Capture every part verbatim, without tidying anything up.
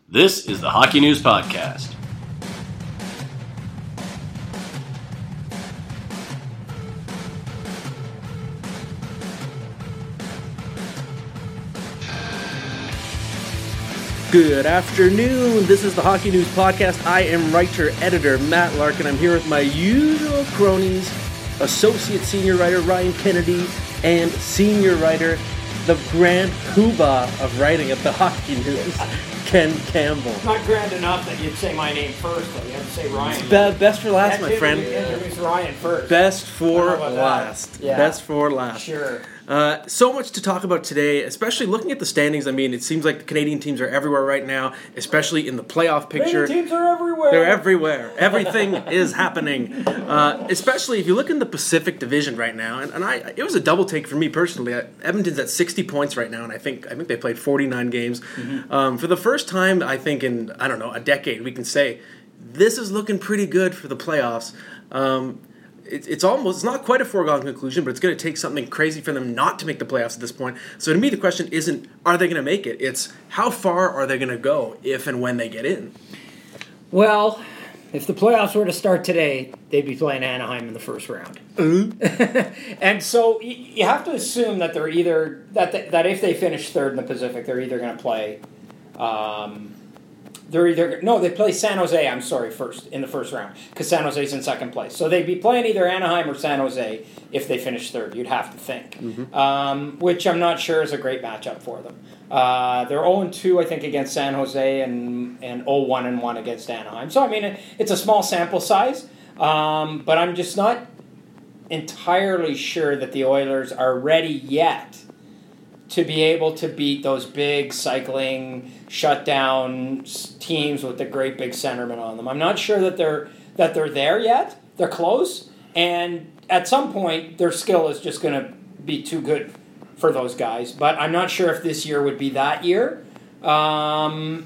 This is the Hockey News Podcast. Good afternoon. This is the Hockey News Podcast. I am writer-editor Matt Larkin. I'm here with my usual cronies, associate senior writer Ryan Kennedy, and senior writer, the grand poobah of writing at the Hockey News, Ken Campbell. Not grand enough that you'd say my name first, though. You have to say Ryan. Be- best for last, my friend. Introduce Ryan first. Best for last. Yeah. Best for last. Sure. Uh, so much to talk about today, especially looking at the standings. I mean, it seems like the Canadian teams are everywhere right now, especially in the playoff picture. Canadian teams are everywhere. They're everywhere. Everything is happening. Uh, especially if you look in the Pacific Division right now, and, and I, it was a double take for me personally. Edmonton's at sixty points right now, and I think I think they played forty-nine games. Mm-hmm. Um, for the first time, I think in I don't know a decade, we can say this is looking pretty good for the playoffs. Um, It's it's almost, it's not quite a foregone conclusion, but it's going to take something crazy for them not to make the playoffs at this point. So to me, the question isn't, are they going to make it? It's, how far are they going to go if and when they get in? Well, if the playoffs were to start today, they'd be playing Anaheim in the first round. Mm-hmm. And so you have to assume that they're either, that they, that if they finish third in the Pacific, they're either going to play... Um, They're either no, they play San Jose. I'm sorry, first in the first round because San Jose's in second place. So they'd be playing either Anaheim or San Jose if they finish third. You'd have to think, mm-hmm. um, which I'm not sure is a great matchup for them. Uh, they're oh and two, I think, against San Jose and and oh one and one against Anaheim. So I mean, it's a small sample size, um, but I'm just not entirely sure that the Oilers are ready yet to be able to beat those big cycling shutdown teams with the great big centermen on them. I'm not sure that they're that they're there yet. They're close, and at some point their skill is just going to be too good for those guys. But I'm not sure if this year would be that year. Um,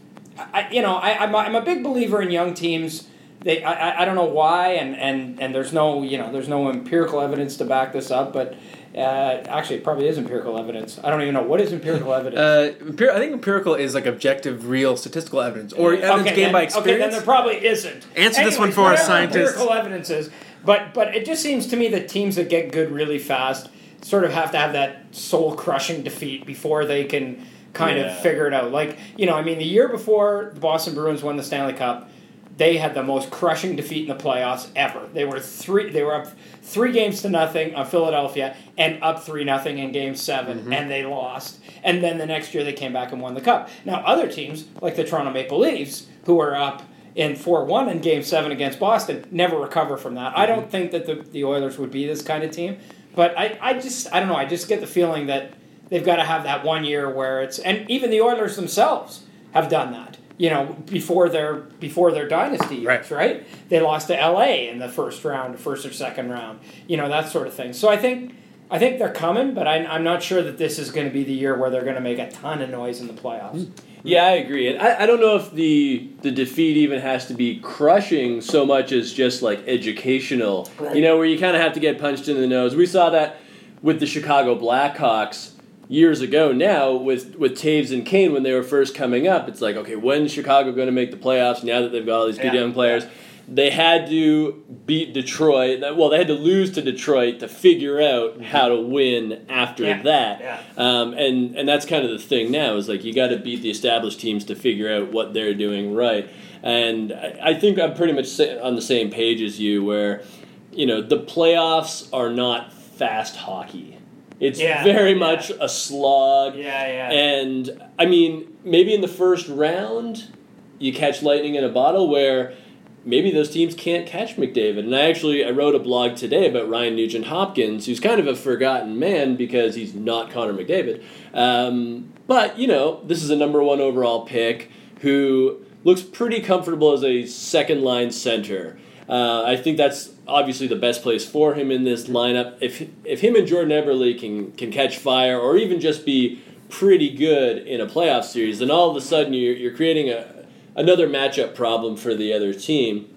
I, you know, I, I'm a, I'm a big believer in young teams. They I, I don't know why, and, and, and there's no you know there's no empirical evidence to back this up, but. Uh, actually, it probably is empirical evidence. I don't even know. What is empirical evidence? Uh, empir- I think empirical is like objective, real statistical evidence. Or evidence okay, gained then, by experience. Okay, then there probably isn't. Answer Anyways, this one for us, scientists. Empirical evidence is. But, but it just seems to me that teams that get good really fast sort of have to have that soul-crushing defeat before they can kind yeah. of figure it out. Like, you know, I mean, the year before the Boston Bruins won the Stanley Cup, they had the most crushing defeat in the playoffs ever. They were three. They were up three games to nothing on Philadelphia, and up three nothing in Game Seven, mm-hmm. and they lost. And then the next year they came back and won the cup. Now other teams like the Toronto Maple Leafs, who were up in four one in Game Seven against Boston, never recover from that. Mm-hmm. I don't think that the the Oilers would be this kind of team, but I I just I don't know. I just get the feeling that they've got to have that one year where it's, and even the Oilers themselves have done that. You know, before their before their dynasty years, right. right? They lost to L A in the first round, first or second round. You know, that sort of thing. So I think I think they're coming, but I, I'm not sure that this is going to be the year where they're going to make a ton of noise in the playoffs. Yeah, I agree. And I, I don't know if the the defeat even has to be crushing so much as just like educational. Right. You know, where you kind of have to get punched in the nose. We saw that with the Chicago Blackhawks years ago now with, with Taves and Kane when they were first coming up. It's like, okay, when's Chicago going to make the playoffs now that they've got all these good yeah, young players? Yeah. They had to beat Detroit. Well, they had to lose to Detroit to figure out mm-hmm. how to win after yeah, that. Yeah. Um, and, and that's kind of the thing now is like you got to beat the established teams to figure out what they're doing right. And I, I think I'm pretty much on the same page as you where, you know, the playoffs are not fast hockey. It's yeah, very yeah. much a slog. Yeah, yeah. And, I mean, maybe in the first round, you catch lightning in a bottle where maybe those teams can't catch McDavid. And I actually, I wrote a blog today about Ryan Nugent-Hopkins, who's kind of a forgotten man because he's not Connor McDavid. Um, but, you know, this is a number one overall pick who looks pretty comfortable as a second-line center. Uh, I think that's obviously the best place for him in this lineup. If if him and Jordan Eberle can can catch fire or even just be pretty good in a playoff series, then all of a sudden you're you're creating a another matchup problem for the other team.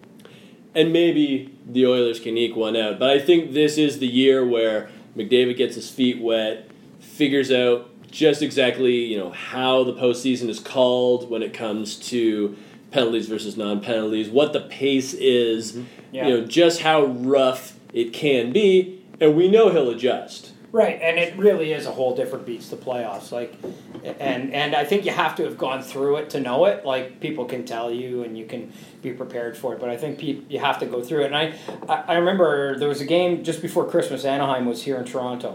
And maybe the Oilers can eke one out. But I think this is the year where McDavid gets his feet wet, figures out just exactly, you know, how the postseason is called when it comes to penalties versus non-penalties, what the pace is, mm-hmm. yeah. you know, just how rough it can be, and we know he'll adjust. Right, and it really is a whole different beast, the playoffs. Like, and and I think you have to have gone through it to know it. Like, people can tell you, and you can be prepared for it. But I think pe- you have to go through it. And I, I remember there was a game just before Christmas. Anaheim was here in Toronto,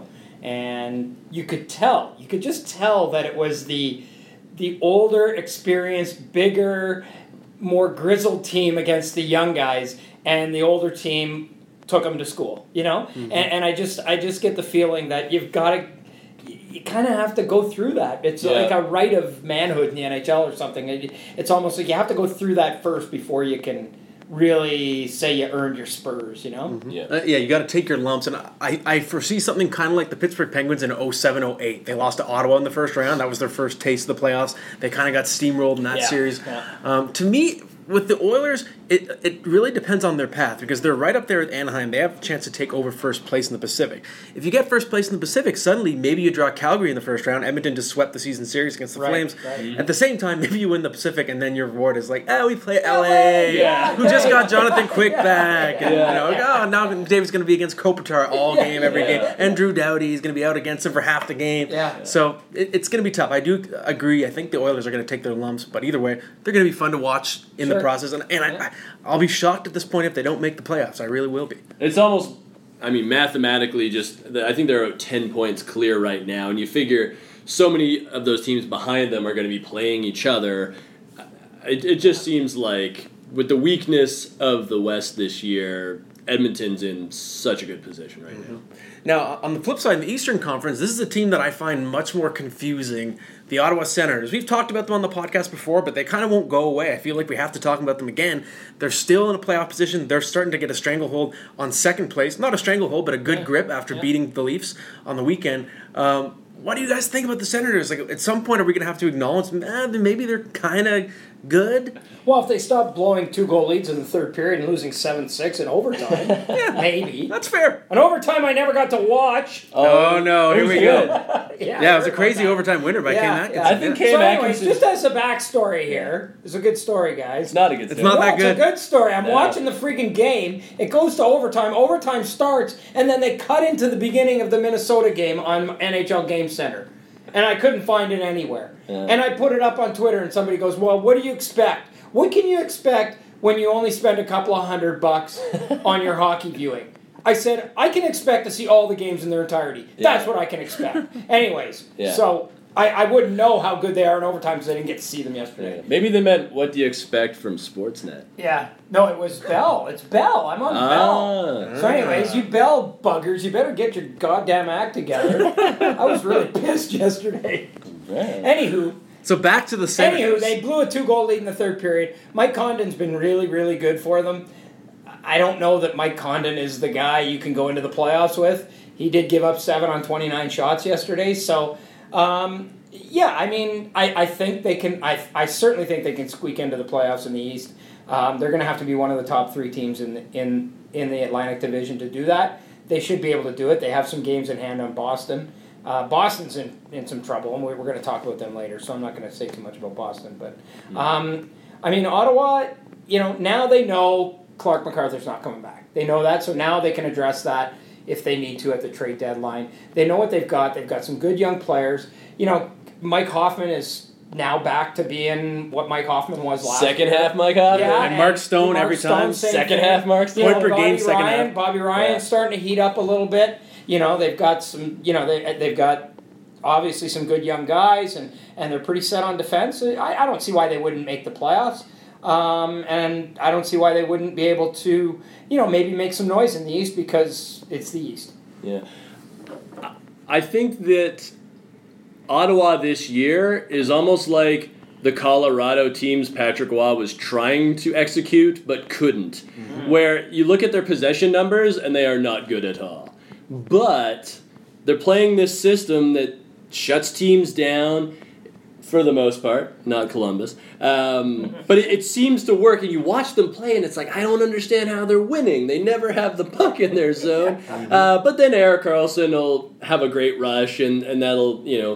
and you could tell, you could just tell that it was the the older, experienced, bigger, more grizzled team against the young guys, and the older team took them to school, you know? Mm-hmm. And, and I just I just get the feeling that you've got to, you kind of have to go through that. It's yeah. like a rite of manhood in the N H L or something. It, it's almost like you have to go through that first before you can really say you earned your spurs, you know? Mm-hmm. Yeah, uh, yeah, you got to take your lumps. And I, I foresee something kind of like the Pittsburgh Penguins in oh seven oh eight. They lost to Ottawa in the first round. That was their first taste of the playoffs. They kind of got steamrolled in that yeah. series. Yeah. Um, to me, with the Oilers, it it really depends on their path because they're right up there with Anaheim. They have a chance to take over first place in the Pacific. If you get first place in the Pacific, suddenly maybe you draw Calgary in the first round. Edmonton just swept the season series against the right, Flames. Right. Mm-hmm. At the same time, maybe you win the Pacific, and then your reward is like, oh, we play L A, yeah. who just got Jonathan Quick back. And, yeah. you know, oh, now David's going to be against Kopitar all game, every yeah. game. And Drew Doughty is going to be out against him for half the game. Yeah. So it, it's going to be tough. I do agree. I think the Oilers are going to take their lumps, but either way, they're going to be fun to watch in sure. the process. And, and I, I, I'll be shocked at this point if they don't make the playoffs. I really will be. It's almost, I mean, mathematically, just I think they're ten points clear right now, and you figure so many of those teams behind them are going to be playing each other. It, it just seems like with the weakness of the West this year, Edmonton's in such a good position right mm-hmm. now. Now, on the flip side, in the Eastern Conference, this is a team that I find much more confusing. The Ottawa Senators. We've talked about them on the podcast before, but they kind of won't go away. I feel like we have to talk about them again. They're still in a playoff position. They're starting to get a stranglehold on second place. Not a stranglehold, but a good yeah. grip after yeah. beating the Leafs on the weekend. Um, what do you guys think about the Senators? Like, at some point, are we going to have to acknowledge eh, maybe they're kind of good? Well, if they stop blowing two-goal leads in the third period and losing seven six in overtime, yeah, maybe. That's fair. An overtime I never got to watch. Oh, no, here we good. go. yeah, yeah it was a crazy overtime winner by yeah, Cam Atkinson. Yeah. I think Cam so anyways, Atkinson... just as a backstory here, it's a good story, guys. It's not a good story. It's not no, that good. It's a good story. I'm no. watching the freaking game. It goes to overtime. Overtime starts, and then they cut into the beginning of the Minnesota game on N H L Game Center. And I couldn't find it anywhere. Yeah. And I put it up on Twitter, and somebody goes, well, what do you expect? What can you expect when you only spend a couple of hundred bucks on your hockey viewing? I said, I can expect to see all the games in their entirety. Yeah. That's what I can expect. Anyways, yeah. so I, I wouldn't know how good they are in overtime because I didn't get to see them yesterday. Yeah. Maybe they meant, what do you expect from Sportsnet? Yeah. No, it was Bell. It's Bell. I'm on ah. Bell. So anyways, you Bell buggers, you better get your goddamn act together. I was really pissed yesterday. Right. Anywho. So back to the Senators. Anywho, they blew a two-goal lead in the third period. Mike Condon's been really, really good for them. I don't know that Mike Condon is the guy you can go into the playoffs with. He did give up seven on twenty-nine shots yesterday. So, um, yeah, I mean, I, I think they can. I, I certainly think they can squeak into the playoffs in the East. Um, they're going to have to be one of the top three teams in the, in in the Atlantic Division to do that. They should be able to do it. They have some games in hand on Boston. Uh, Boston's in, in some trouble, and we're, we're going to talk about them later, so I'm not going to say too much about Boston. But, um, I mean, Ottawa, you know, now they know Clark MacArthur's not coming back. They know that, so now they can address that if they need to at the trade deadline. They know what they've got. They've got some good young players. You know, Mike Hoffman is now back to being what Mike Hoffman was last Second year. half Mike Hoffman. Yeah, and Mark Stone Mark every Stone, time. Second thing. half Mark Stone. You know, Point per Bobby game, second Ryan, half. Bobby Ryan's Yeah. starting to heat up a little bit. You know, they've got some, you know, they, they've got obviously some good young guys, and, and they're pretty set on defense. I, I don't see why they wouldn't make the playoffs. Um, and I don't see why they wouldn't be able to, you know, maybe make some noise in the East because it's the East. Yeah. I think that Ottawa this year is almost like the Colorado teams Patrick Waugh was trying to execute but couldn't. Mm-hmm. Where you look at their possession numbers and they are not good at all. But they're playing this system that shuts teams down for the most part, not Columbus. Um, but it, it seems to work, and you watch them play, and it's like, I don't understand how they're winning. They never have the puck in their zone. Uh, but then Erik Karlsson will have a great rush, and, and that'll, you know,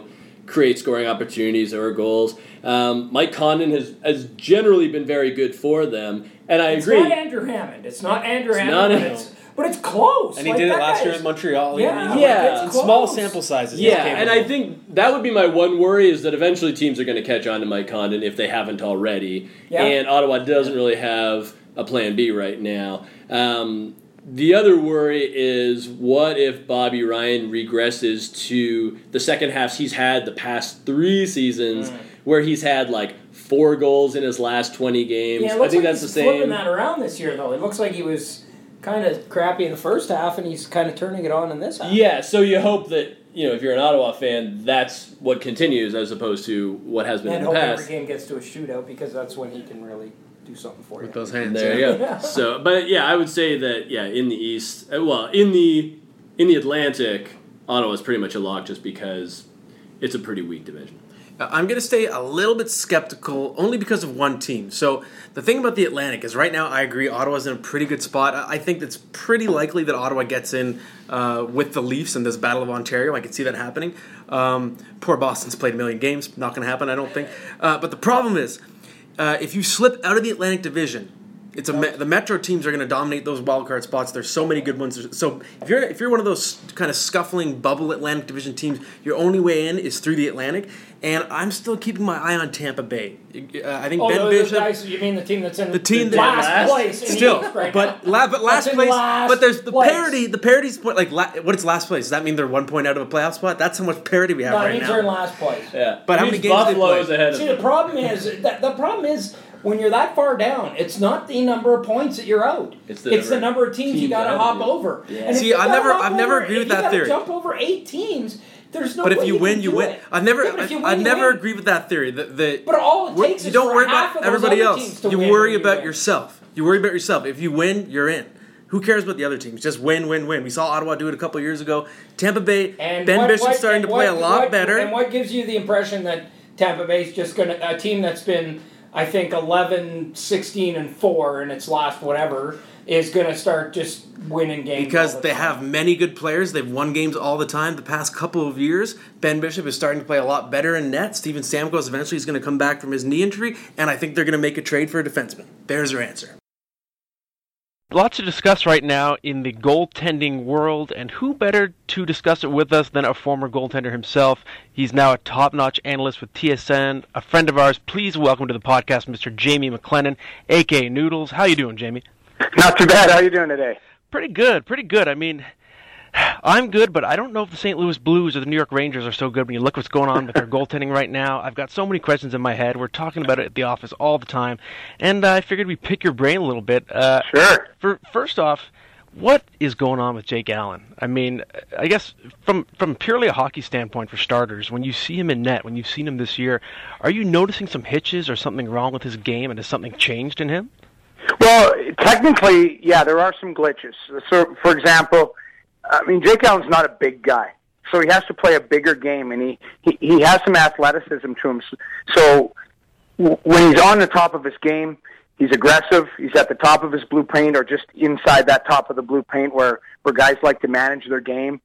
create scoring opportunities or goals. Um, Mike Condon has, has generally been very good for them, and I it's agree. It's not Andrew Hammond. It's not Andrew it's Hammond, not but, it's, but it's close. And he like, did it last guy year is, in Montreal. Yeah, yeah. like, In it's small close. sample sizes. Yeah, and I think that would be my one worry is that eventually teams are going to catch on to Mike Condon if they haven't already. Yeah. And Ottawa doesn't really have a plan B right now. Um, the other worry is what if Bobby Ryan regresses to the second halves he's had the past three seasons mm. where he's had like four goals in his last twenty games. Yeah, it I looks think like that's he's the same. flipping that around this year, though. It looks like he was kind of crappy in the first half, and he's kind of turning it on in this half. Yeah, so you hope that, you know, if you're an Ottawa fan, that's what continues as opposed to what has been and in the hope past. every game gets to a shootout because that's when he can really do something for you. With those hands. There yeah. you go. So, but yeah, I would say that yeah, in the East, uh, well, in the in the Atlantic, Ottawa's pretty much a lock just because it's a pretty weak division. I'm going to stay a little bit skeptical only because of one team. So the thing about the Atlantic is right now I agree Ottawa's in a pretty good spot. I think it's pretty likely that Ottawa gets in uh, with the Leafs in this Battle of Ontario. I can see that happening. Um, poor Boston's played a million games. Not going to happen, I don't think. Uh, but the problem is uh, if you slip out of the Atlantic Division, it's a me- the Metro teams are going to dominate those wildcard spots. There's so many good ones. So if you're if you're one of those kind of scuffling bubble Atlantic Division teams, your only way in is through the Atlantic. And I'm still keeping my eye on Tampa Bay. Uh, I think oh, Ben the, Bishop. The guys, you mean the team that's in the team the that last, last place? In still, the East right but now. la- but last That's place. last but there's the place. parity. The parity's point. Like la- what is last place? Does that mean they're one point out of a playoff spot? That's how much parity we have no, right Leafs now. are in last place. Yeah, But how many games they Buffalo's play? ahead of See, them. the problem is that the problem is when you're that far down, it's not the number of points that you're out. It's the it's number the number of teams, teams you got to ahead hop of you. over. Yeah. And if See, you I've gotta never- hop I've never over- agreed with if you that gotta theory. Jump over eight teams. There's no But if way you win, you can do win. it. I've never, Yeah, but if you I've, win, I've you never win. agreed with that theory. That the But all it wor- takes you is don't for worry half about of those everybody other else. teams to You win worry and you about win. yourself. You worry about yourself. If you win, you're in. Who cares about the other teams? Just win, win, win. We saw Ottawa do it a couple years ago. Tampa Bay, And Ben what- Bishop's what- starting to and play a what- lot what- better. And what gives you the impression that Tampa Bay's just going to, a team that's been, I think, eleven, sixteen, and four in its last whatever, is going to start just winning games? Because all the they time? have many good players. They've won games all the time the past couple of years. Ben Bishop is starting to play a lot better in net. Steven Stamkos eventually is going to come back from his knee injury, and I think they're going to make a trade for a defenseman. There's your answer. Lots to discuss right now in the goaltending world, and who better to discuss it with us than a former goaltender himself? He's now a top-notch analyst with T S N, a friend of ours. Please welcome to the podcast, Mister Jamie McLennan, a k a. Noodles. How you doing, Jamie? Not too bad. How are you doing today? Pretty good, pretty good. I mean, I'm good, but I don't know if the Saint Louis Blues or the New York Rangers are so good when you look what's going on with their goaltending right now. I've got so many questions in my head. We're talking about it at the office all the time, and uh, I figured we'd pick your brain a little bit. Uh, Sure. For First off, what is going on with Jake Allen? I mean, I guess from from purely a hockey standpoint for starters, when you see him in net, when you've seen him this year, are you noticing some hitches or something wrong with his game, and has something changed in him? Well, technically, yeah, there are some glitches. So, for example, I mean, Jake Allen's not a big guy, so he has to play a bigger game, and he, he, he has some athleticism to him. So w- when he's on the top of his game, he's aggressive, he's at the top of his blue paint or just inside that top of the blue paint where, where guys like to manage their game.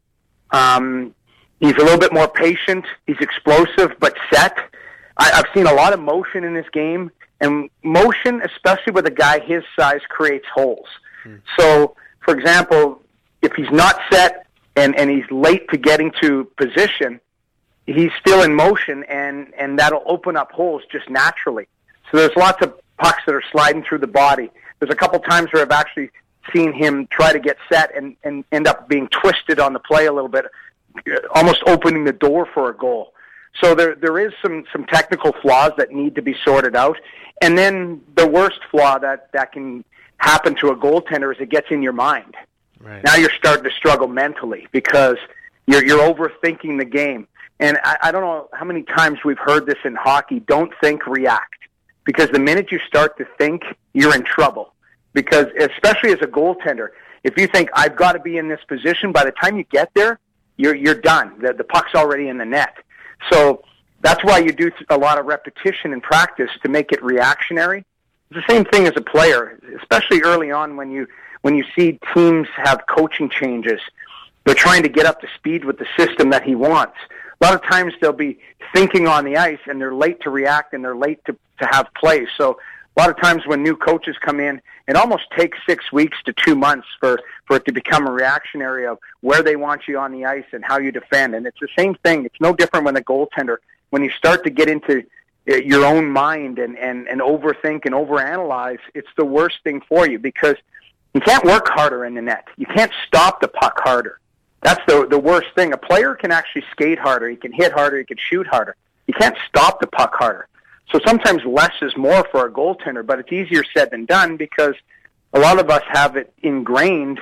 Um, he's a little bit more patient, he's explosive but set. I, I've seen a lot of motion in this game, and motion, especially with a guy his size, creates holes. Hmm. So, for example, if he's not set and, and he's late to getting to position, he's still in motion, and, and that'll open up holes just naturally. So there's lots of pucks that are sliding through the body. There's a couple times where I've actually seen him try to get set and, and end up being twisted on the play a little bit, almost opening the door for a goal. So there there is some, some technical flaws that need to be sorted out. And then the worst flaw that, that can happen to a goaltender is it gets in your mind. Right. Now you're starting to struggle mentally because you're you're overthinking the game. And I, I don't know how many times we've heard this in hockey, don't think, react. Because the minute you start to think, you're in trouble. Because especially as a goaltender, if you think, I've got to be in this position, by the time you get there, you're you're done. The, the puck's already in the net. So that's why you do a lot of repetition in practice to make it reactionary. It's the same thing as a player, especially early on when you when you see teams have coaching changes. They're trying to get up to speed with the system that he wants. a lot of times they'll be thinking on the ice and they're late to react and they're late to, to have plays. So a lot of times when new coaches come in, it almost takes six weeks to two months for, for it to become a reactionary of where they want you on the ice and how you defend. And it's the same thing. It's no different when the goaltender, when you start to get into your own mind and, and, and overthink and overanalyze, it's the worst thing for you because you can't work harder in the net. You can't stop the puck harder. That's the the worst thing. A player can actually skate harder. He can hit harder. He can shoot harder. You can't stop the puck harder. So sometimes less is more for a goaltender, but it's easier said than done because a lot of us have it ingrained.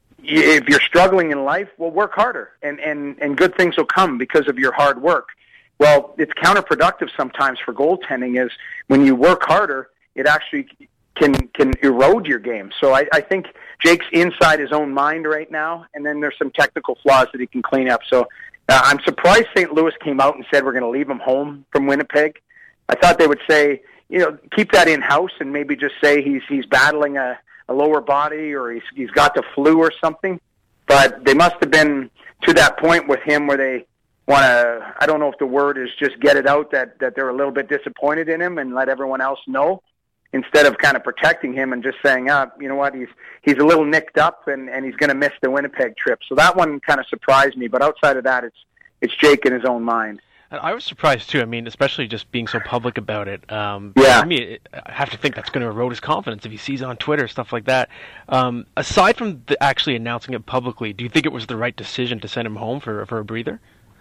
If you're struggling in life, well, work harder, and, and, and good things will come because of your hard work. Well, it's counterproductive sometimes for goaltending is when you work harder, it actually can can erode your game. So I, I think Jake's inside his own mind right now, and then there's some technical flaws that he can clean up. So uh, I'm surprised Saint Louis came out and said we're going to leave him home from Winnipeg. I thought they would say, you know, keep that in-house and maybe just say he's he's battling a, a lower body or he's he's got the flu or something. But they must have been to that point with him where they want to, I don't know if the word is just get it out that, that they're a little bit disappointed in him and let everyone else know, instead of kind of protecting him and just saying, ah, you know what, he's he's a little nicked up and, and he's going to miss the Winnipeg trip. So that one kind of surprised me. But outside of that, it's it's Jake in his own mind. And I was surprised too. I mean, especially just being so public about it. Um, yeah. For me, it, I have to think that's going to erode his confidence if he sees on Twitter stuff like that. Um, aside from the actually announcing it publicly, do you think it was the right decision to send him home for for a breather?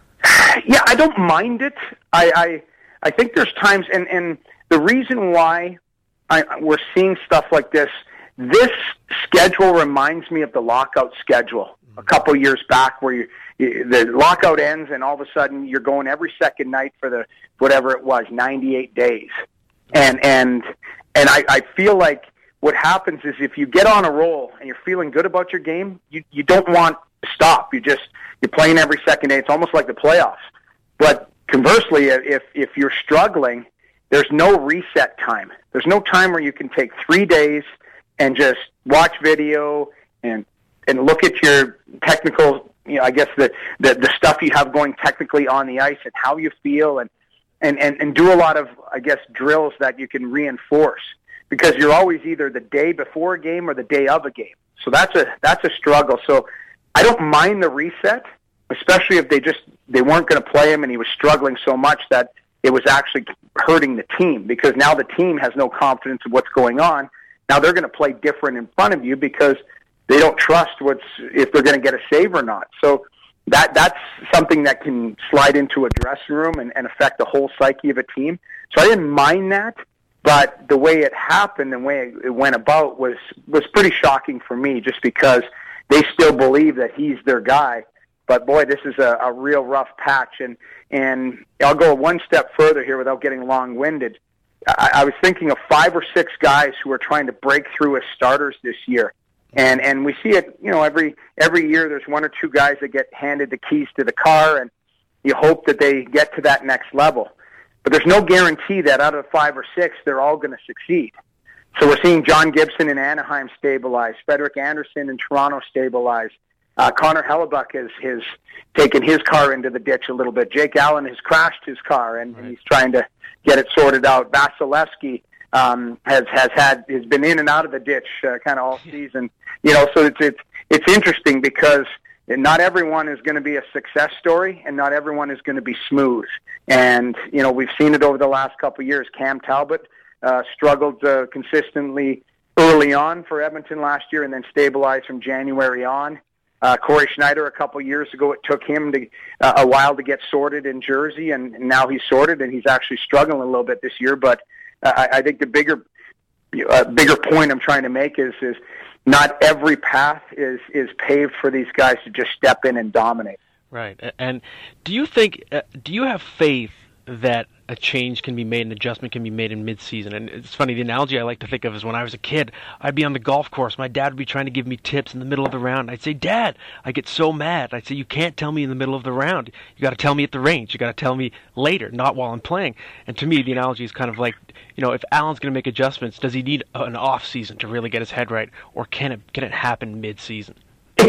Yeah, I don't mind it. I I, I think there's times, and, and the reason why I, we're seeing stuff like this, this schedule reminds me of the lockout schedule a couple years back where you, you, the lockout ends and all of a sudden you're going every second night for the whatever it was, ninety-eight days. And and and I, I feel like what happens is if you get on a roll and you're feeling good about your game, you, you don't want to stop. You just you're playing every second day. It's almost like the playoffs. But conversely, if if you're struggling, there's no reset time. There's no time where you can take three days and just watch video and and look at your technical, you know, I guess the, the, the stuff you have going technically on the ice and how you feel and, and, and, and do a lot of, I guess, drills that you can reinforce because you're always either the day before a game or the day of a game. So that's a that's a struggle. So I don't mind the reset, especially if they just they weren't going to play him and he was struggling so much that it was actually hurting the team because now the team has no confidence of what's going on. Now they're going to play different in front of you because they don't trust what's if they're going to get a save or not. So that that's something that can slide into a dressing room and, and affect the whole psyche of a team. So I didn't mind that, but the way it happened and the way it went about was was pretty shocking for me just because they still believe that he's their guy. But boy, this is a, a real rough patch. And, and I'll go one step further here without getting long-winded. I, I was thinking of five or six guys who are trying to break through as starters this year. And and we see it, you know, every every year there's one or two guys that get handed the keys to the car, and you hope that they get to that next level. But there's no guarantee that out of five or six, they're all going to succeed. So we're seeing John Gibson in Anaheim stabilize, Frederik Andersen in Toronto stabilize. Uh, Connor Hellebuck has, has taken his car into the ditch a little bit. Jake Allen has crashed his car, and, right. and he's trying to get it sorted out. Vasilevsky um, has has had has been in and out of the ditch uh, kind of all season. You know, so it's it's it's interesting because not everyone is going to be a success story, and not everyone is going to be smooth. And you know, we've seen it over the last couple of years. Cam Talbot uh, struggled uh, consistently early on for Edmonton last year, and then stabilized from January on. Uh, Corey Schneider a couple years ago, it took him to, uh, a while to get sorted in Jersey, and, and now he's sorted, and he's actually struggling a little bit this year. But uh, I, I think the bigger uh, bigger point I'm trying to make is is not every path is, is paved for these guys to just step in and dominate. Right. And do you think, uh, do you have faith that a change can be made, an adjustment can be made in mid-season? And it's funny, the analogy I like to think of is when I was a kid, I'd be on the golf course, my dad would be trying to give me tips in the middle of the round. I'd say, Dad, I get so mad. I'd say, you can't tell me in the middle of the round. You got to tell me at the range. You got to tell me later, not while I'm playing. And to me, the analogy is kind of like, you know, if Allen's going to make adjustments, does he need an off season to really get his head right, or can it can it happen mid-season? It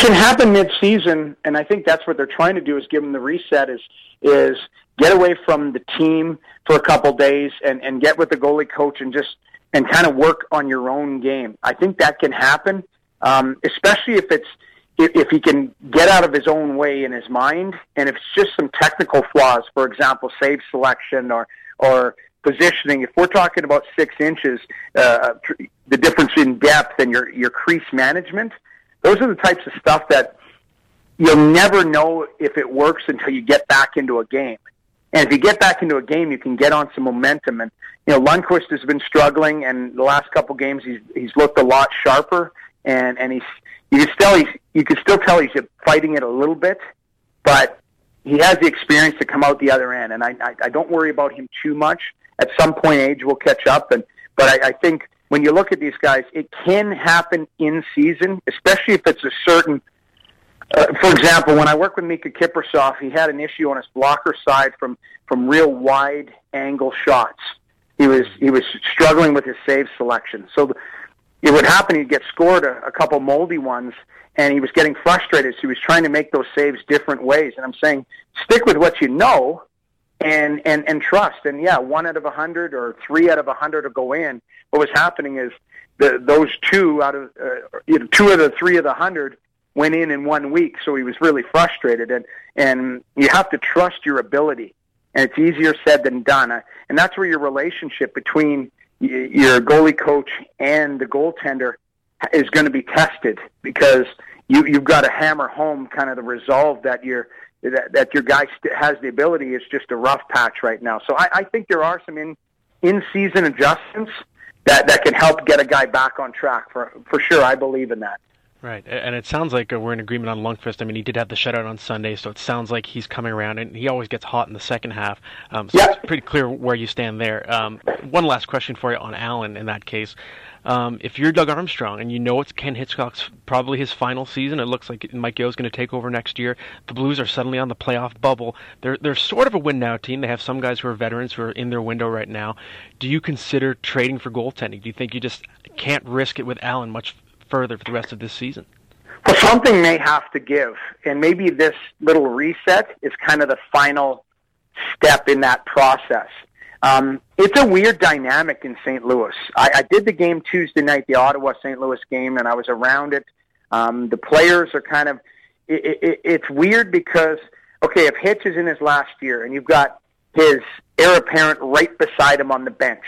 can happen mid-season, and I think that's what they're trying to do is give him the reset, is is get away from the team for a couple days and, and get with the goalie coach and just and kind of work on your own game. I think that can happen, um, especially if it's if, if he can get out of his own way in his mind, and if it's just some technical flaws, for example, save selection or or positioning. If we're talking about six inches, uh, the difference in depth and your your crease management, those are the types of stuff that you'll never know if it works until you get back into a game. And if you get back into a game, you can get on some momentum. And, you know, Lundqvist has been struggling, and the last couple games he's he's looked a lot sharper. And, and he's you can still he's, you can still tell he's fighting it a little bit, but he has the experience to come out the other end. And I I, I don't worry about him too much. At some point, age will catch up. And but I, I think when you look at these guys, it can happen in season, especially if it's a certain. Uh, for example, when I worked with Mika Kiprusoff, he had an issue on his blocker side from, from real wide angle shots. He was he was struggling with his save selection. So the, it would happen, he'd get scored a, a couple moldy ones, and he was getting frustrated, so he was trying to make those saves different ways. And I'm saying, stick with what you know and, and, and trust. And, yeah, one out of a hundred or three out of a hundred will go in. What was happening is the, those two out of uh, you know, two of the three of the hundred went in in one week, so he was really frustrated. And, and you have to trust your ability, and it's easier said than done. And that's where your relationship between your goalie coach and the goaltender is going to be tested, because you, you've got to hammer home kind of the resolve that your that, that your guy st- has the ability. It's just a rough patch right now. So I, I think there are some in, in-season adjustments that, that can help get a guy back on track, for for sure. I believe in that. Right, and it sounds like we're in agreement on Lundqvist. I mean, he did have the shutout on Sunday, so it sounds like he's coming around, and he always gets hot in the second half. Um, so yep. It's pretty clear where you stand there. Um, one last question for you on Allen in that case. Um, if you're Doug Armstrong and you know it's Ken Hitchcock's probably his final season, it looks like Mike Yeo's going to take over next year. The Blues are suddenly on the playoff bubble. They're they're sort of a win-now team. They have some guys who are veterans who are in their window right now. Do you consider trading for goaltending? Do you think you just can't risk it with Allen much further for the rest of this season? Well, something may have to give, and maybe this little reset is kind of the final step in that process. Um, it's a weird dynamic in Saint Louis. I, I did the game Tuesday night, the Ottawa-Saint Louis game, and I was around it. Um, the players are kind of it, it, – it's weird because, okay, if Hitch is in his last year and you've got his heir apparent right beside him on the bench,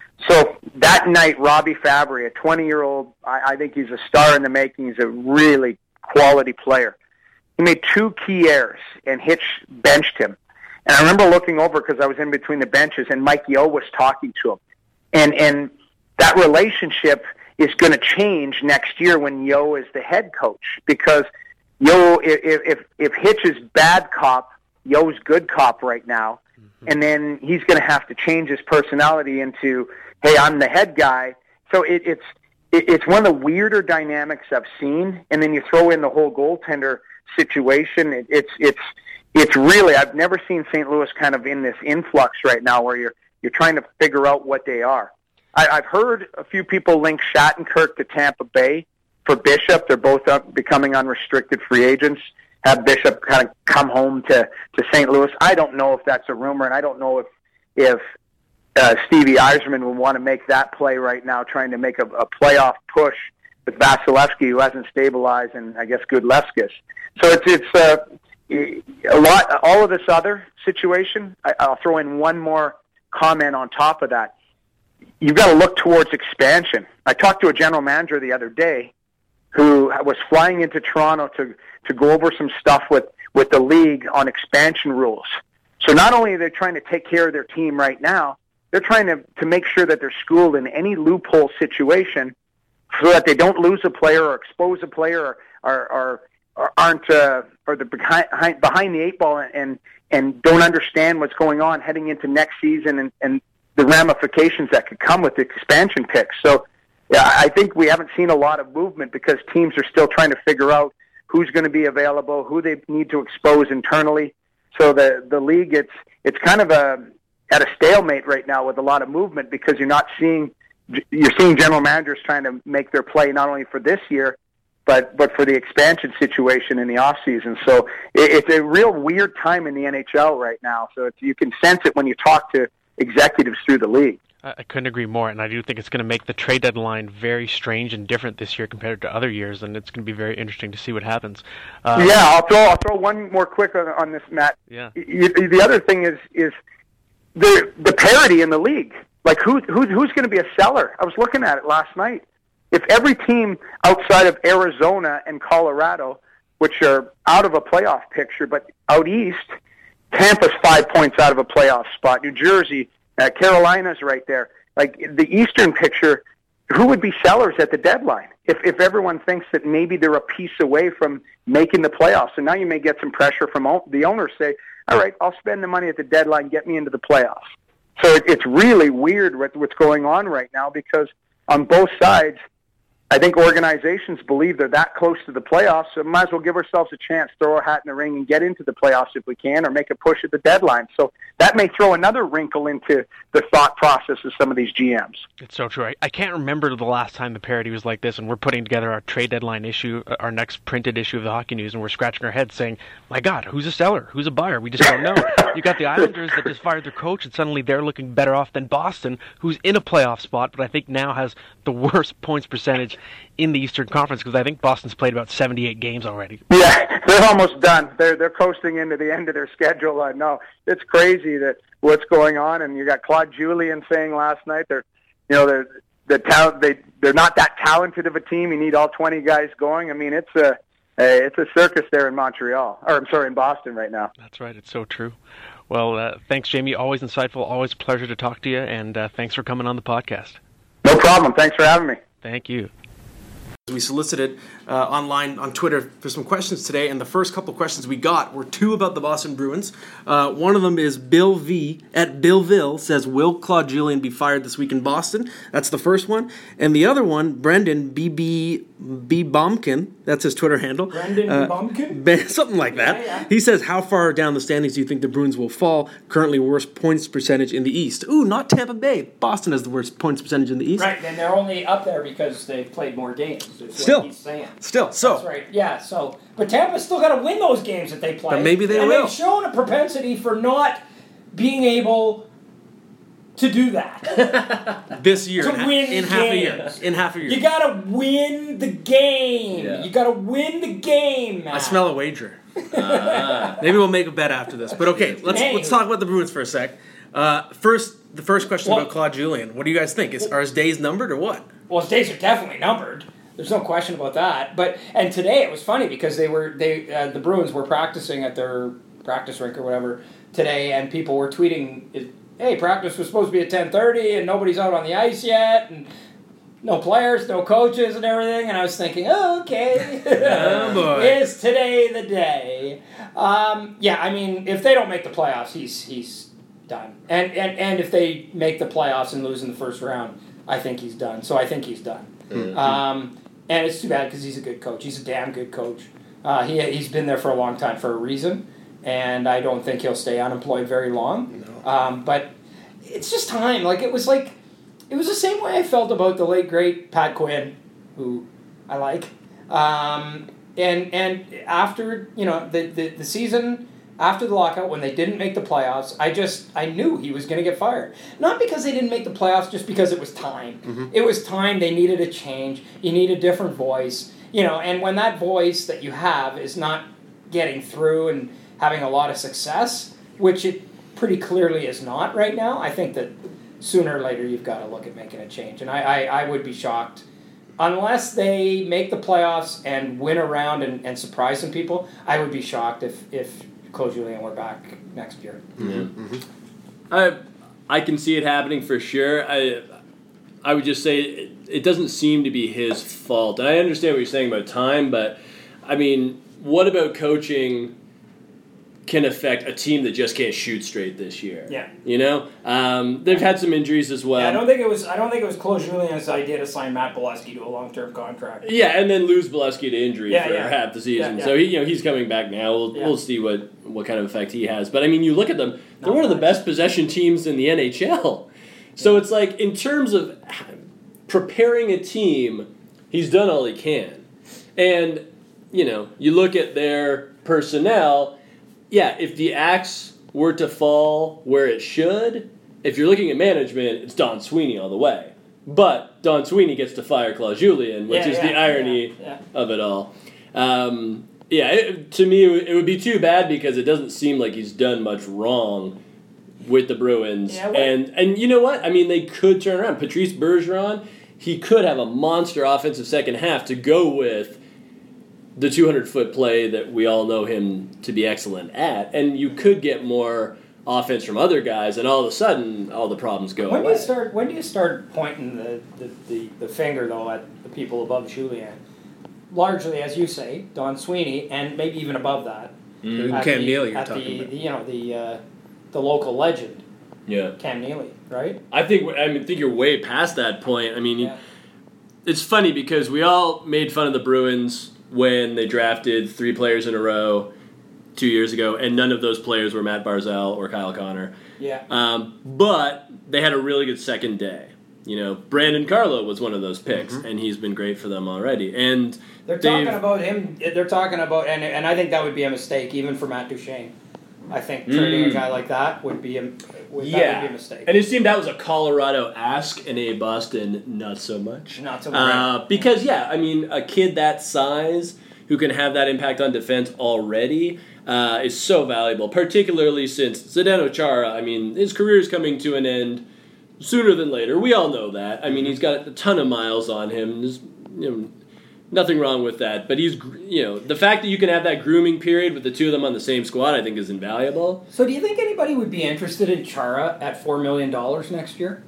so that night, Robbie Fabry, a twenty-year-old, I, I think he's a star in the making. He's a really quality player. He made two key errors, and Hitch benched him. And I remember looking over because I was in between the benches, and Mike Yeo was talking to him. And and that relationship is going to change next year when Yeo is the head coach, because Yeo, if if, if Hitch is bad cop, Yeo's good cop right now, mm-hmm. and then he's going to have to change his personality into, hey, I'm the head guy. So it, it's it, it's one of the weirder dynamics I've seen. And then you throw in the whole goaltender situation. It, it's it's it's really, I've never seen Saint Louis kind of in this influx right now where you're you're trying to figure out what they are. I, I've heard a few people link Shattenkirk to Tampa Bay for Bishop. They're both up, becoming unrestricted free agents. Have Bishop kind of come home to, to Saint Louis. I don't know if that's a rumor, and I don't know if if Uh, Stevie Yzerman would want to make that play right now, trying to make a, a playoff push with Vasilevsky, who hasn't stabilized, and I guess Gudlevskis. So it's it's uh, a lot. All of this other situation, I, I'll throw in one more comment on top of that. You've got to look towards expansion. I talked to a general manager the other day who was flying into Toronto to to go over some stuff with, with the league on expansion rules. So not only are they trying to take care of their team right now, they're trying to, to make sure that they're schooled in any loophole situation so that they don't lose a player or expose a player or, or, or, or aren't uh, or they're behind, behind the eight ball and, and don't understand what's going on heading into next season and, and the ramifications that could come with the expansion picks. So yeah, I think we haven't seen a lot of movement because teams are still trying to figure out who's going to be available, who they need to expose internally. So the, the league, it's it's kind of a at a stalemate right now with a lot of movement because you're not seeing you're seeing general managers trying to make their play not only for this year but but for the expansion situation in the off season. So it, it's a real weird time in the N H L right now. So it's, you can sense it when you talk to executives through the league. I couldn't agree more, and I do think it's going to make the trade deadline very strange and different this year compared to other years, and it's going to be very interesting to see what happens. Uh, yeah, I'll throw I'll throw one more quick on, on this, Matt. Yeah. You, the other thing is is the the parity in the league. Like who who who's going to be a seller? I was looking at it last night. If every team outside of Arizona and Colorado, which are out of a playoff picture, but out east, Tampa's five points out of a playoff spot. New Jersey. Uh, Carolina's right there. Like the Eastern picture, who would be sellers at the deadline if if everyone thinks that maybe they're a piece away from making the playoffs? And now you may get some pressure from o- the owners say, all right, I'll spend the money at the deadline, get me into the playoffs. So it, it's really weird what, what's going on right now because on both sides, I think organizations believe they're that close to the playoffs, so might as well give ourselves a chance, throw a hat in the ring, and get into the playoffs if we can, or make a push at the deadline. So that may throw another wrinkle into the thought process of some of these G Ms. It's so true. I, I can't remember the last time the parity was like this, and we're putting together our trade deadline issue, our next printed issue of the Hockey News, and we're scratching our heads saying, my God, who's a seller? Who's a buyer? We just don't know. You got the Islanders that just fired their coach, and suddenly they're looking better off than Boston, who's in a playoff spot, but I think now has the worst points percentage in the Eastern Conference because I think Boston's played about seventy-eight games already. Yeah, they're almost done. They're they're coasting into the end of their schedule. I know it's crazy that what's going on, and you got Claude Julien saying last night they're, you know, they're the talent they they're not that talented of a team. You need all twenty guys going. I mean, it's a, a it's a circus there in Montreal, or I'm sorry, in Boston right now. That's right. It's so true. Well, uh, thanks, Jamie. Always insightful. Always a pleasure to talk to you, and uh, thanks for coming on the podcast. No problem. Thanks for having me. Thank you. We solicited uh, online on Twitter for some questions today, and the first couple questions we got were two about the Boston Bruins. Uh, one of them is Bill V at Billville says, will Claude Julien be fired this week in Boston? That's the first one. And the other one, Brendan B B B Bomkin, that's his Twitter handle. Brendan uh, Bomkin? Something like that. Yeah, yeah. He says, how far down the standings do you think the Bruins will fall? Currently worst points percentage in the East. Ooh, not Tampa Bay. Boston has the worst points percentage in the East. Right, and they're only up there because they've played more games. Is Still. what he's saying. Still, so. That's right, yeah, so. But Tampa's still got to win those games that they play. But maybe they and will. And they've shown a propensity for not being able to do that. This year, To in, ha- win in half a year. games. In half a year. You got to win the game. Yeah. You got to win the game, man. I smell a wager. Ah. Maybe we'll make a bet after this. But okay, let's Hey. let's talk about the Bruins for a sec. Uh, first, the first question Well- about Claude Julien. What do you guys think? Is, are his days numbered or what? Well, his days are definitely numbered. There's no question about that. But and today it was funny because they were they uh, the Bruins were practicing at their practice rink or whatever today, and people were tweeting, "Hey, practice was supposed to be at ten thirty, and nobody's out on the ice yet, and no players, no coaches, and everything." And I was thinking, "Oh, okay, Oh, boy. is today the day?" Um, yeah, I mean, if they don't make the playoffs, he's he's done. And and and if they make the playoffs and lose in the first round, I think he's done. So I think he's done. Mm-hmm. Um, and it's too bad because he's a good coach. He's a damn good coach. Uh, he he's been there for a long time for a reason, and I don't think he'll stay unemployed very long. No. Um, but it's just time. Like it was like it was the same way I felt about the late great Pat Quinn, who I like. Um, and and after you know the, the the season. After the lockout, when they didn't make the playoffs, I just, I knew he was going to get fired. Not because they didn't make the playoffs, just because it was time. Mm-hmm. It was time, they needed a change, you need a different voice. You know, and when that voice that you have is not getting through and having a lot of success, which it pretty clearly is not right now, I think that sooner or later you've got to look at making a change. And I, I, I would be shocked. Unless they make the playoffs and win a round and, and surprise some people, I would be shocked if, if Claude Julien were back next year. Mm-hmm. I I can see it happening for sure. I I would just say it, it doesn't seem to be his fault. And I understand what you're saying about time, but I mean, what about coaching can affect a team that just can't shoot straight this year? Yeah. You know? Um, they've had some injuries as well. Yeah, I don't think it was. I don't think it was Claude Julien's idea to sign Matt Bolesky to a long-term contract. Yeah, and then lose Bolesky to injury Yeah, for yeah. half the season. Yeah, yeah. So he, you know, he's coming back now. We'll Yeah. we'll see what, what kind of effect he has. But I mean, you look at them; they're Not one of the much. best possession teams in the N H L. So it's like in terms of preparing a team, he's done all he can. And, you know, you look at their personnel, yeah, if the axe were to fall where it should, if you're looking at management, it's Don Sweeney all the way. But Don Sweeney gets to fire Claude Julien, which Yeah, is yeah, the irony yeah, yeah. of it all. Um, yeah, it, to me, it would be too bad because it doesn't seem like he's done much wrong with the Bruins. Yeah, well- and, and you know what? I mean, they could turn around. Patrice Bergeron, he could have a monster offensive second half to go with the two hundred foot play that we all know him to be excellent at. And you could get more offense from other guys, and all of a sudden, all the problems go When do away. you start? When do you start pointing the, the, the, the finger though at the people above Julien? Largely, as you say, Don Sweeney, and maybe even above that, Mm, at Cam the, Neely, you're at talking the, about. the you know the uh, the local legend, Yeah. Cam Neely, right? I think I mean, think you're way past that point. I mean, you- Yeah. it's funny because we all made fun of the Bruins when they drafted three players in a row two years ago, and none of those players were Matt Barzal or Kyle Connor. Yeah. Um, but they had a really good second day. You know, Brandon Carlo was one of those picks, Mm-hmm. and he's been great for them already. And They're they've- talking about him. They're talking about, and and I think that would be a mistake even for Matt Duchene. I think trading Mm. a guy like that would be a would, that yeah, would be a mistake. and it seemed that was a Colorado-esque, and a Boston not so much. Not so much. Uh, because yeah, I mean, a kid that size who can have that impact on defense already uh, is so valuable, particularly since Zdeno Chara. I mean, his career is coming to an end sooner than later. We all know that. I mean, he's got a ton of miles on him. There's, you know, nothing wrong with that. But he's, you know, the fact that you can have that grooming period with the two of them on the same squad, I think, is invaluable. So, do you think anybody would be interested in Chara at four million dollars next year?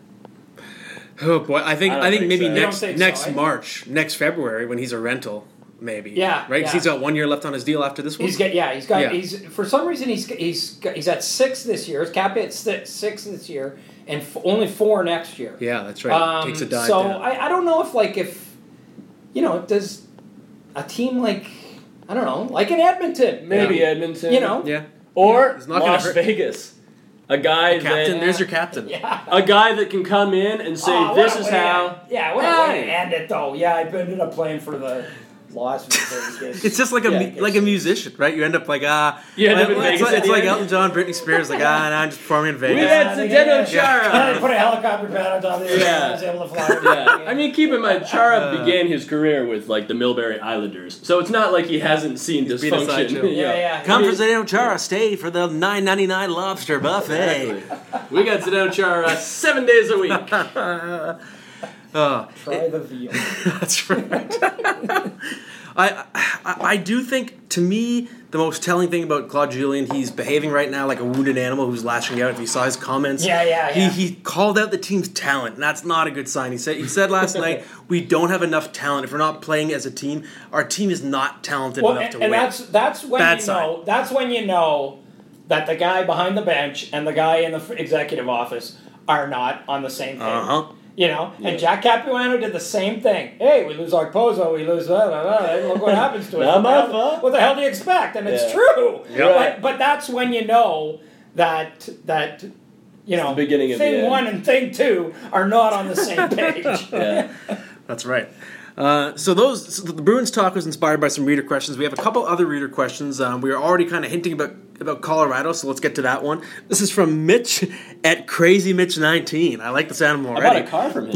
Oh boy, I think I I, don't think think maybe so. You don't next think so, next eh? March, next February when he's a rental, maybe. Yeah, right. 'Cause yeah. he's got one year left on his deal after this one. He's got yeah. He's got Yeah. he's for some reason he's he's got, he's at six this year. His cap hit six, six this year, and f- only four next year. yeah, that's right. Um, Takes a dive so down. I, I don't know if like if you know does a team like I don't know like in Edmonton Maybe Yeah. Edmonton. you know yeah, Or It's not gonna Las hurt. Vegas. A guy captain. that There's your captain. yeah. a guy that can come in and say, Oh, this what a is way to how. end- yeah, what a way to end it though. Yeah, I ended up playing for the Las Vegas. It's just like a Yeah, mu- it's- like a musician, right? You end up like ah, You end up in it's Vegas like, at it's the like end. Elton John, Britney Spears, like ah, nah, I'm just performing in We Vegas. had they- Zdeno yeah. Chara. They put a helicopter pad on top of the Yeah. I was able to fly. Yeah, I mean, keep in mind, Chara began his career with like the Millbury Islanders, so it's not like he hasn't seen He's been a dysfunction. sideshow. Yeah, yeah. Come I for mean, Zdeno Chara, stay for the nine ninety nine lobster buffet. Exactly. We got Zdeno Chara seven days a week. Oh, Try the veal. that's right. I, I I do think, to me, the most telling thing about Claude Julien, he's behaving right now like a wounded animal who's lashing out. If you saw his comments, Yeah, yeah, yeah. He, he called out the team's talent, and that's not a good sign. He said he said last night, we don't have enough talent. If we're not playing as a team, our team is not talented Well, enough and, to and win. that's that's when Bad you sign. know that's when you know that the guy behind the bench and the guy in the f- executive office are not on the same page. Uh-huh. You know, and Jack Capuano did the same thing. Hey, we lose Arpozo, we lose blah, blah, blah. Look what happens to us. Not What the my hell- fault. What the hell do you expect? And it's Yeah. true. You're right. But, but that's when you know that that you know the beginning of the thing end. one and thing two are not on the same page. Yeah. That's right. Uh, so those so the Bruins talk was inspired by some reader questions. We have a couple other reader questions. Um, we were already kind of hinting about about Colorado, so let's get to that one. This is from Mitch at Crazy Mitch nineteen. I like the sound of him I bought already. a car from him.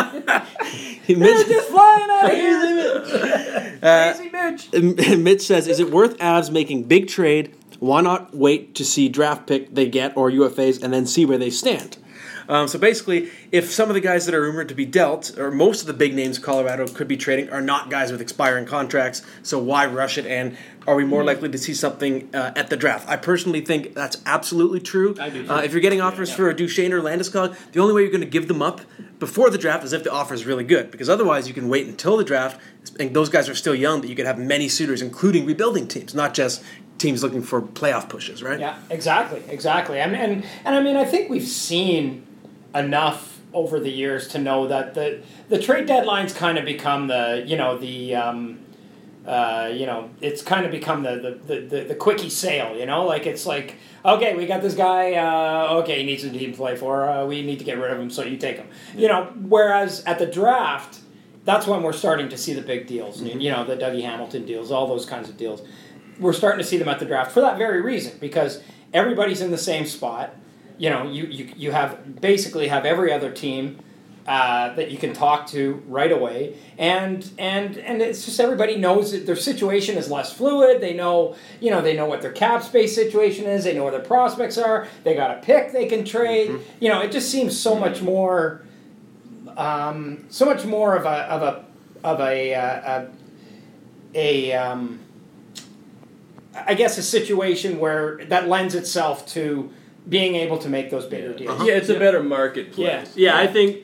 He- Mitch, Just flying out of here. Crazy Mitch. and Mitch says, "Is it worth Avs making big trade? Why not wait to see draft pick they get or U F As and then see where they stand?" Um, so basically, if some of the guys that are rumored to be dealt, or most of the big names Colorado could be trading, are not guys with expiring contracts, so why rush it? And are we more likely to see something uh, at the draft? I personally think that's absolutely true. I do too. Uh, if you're getting offers for a Duchesne or Landeskog, the only way you're going to give them up before the draft is if the offer is really good, because otherwise you can wait until the draft, and those guys are still young, that you could have many suitors, including rebuilding teams, not just teams looking for playoff pushes, right? Yeah, exactly, exactly. And and and I mean, I think we've seen enough over the years to know that the the trade deadline's kind of become the you know the um, uh, you know it's kind of become the the, the, the the quickie sale. You know, like it's like okay, we got this guy. Uh, okay, he needs a team to play for. Uh, we need to get rid of him, so you take him. You know, whereas at the draft, that's when we're starting to see the big deals. Mm-hmm. You know, the Dougie Hamilton deals, all those kinds of deals. We're starting to see them at the draft for that very reason, because everybody's in the same spot. You know, you, you, you have basically have every other team uh, that you can talk to right away, and and and it's just everybody knows that their situation is less fluid. They know, you know, they know what their cap space situation is. They know where their prospects are. They got a pick they can trade. Mm-hmm. You know, it just seems so much more, um, so much more of a of a of a uh, a, a um, I guess a situation where that lends itself to being able to make those bigger deals. Uh-huh. Yeah, it's a better marketplace. Yeah. yeah, I think,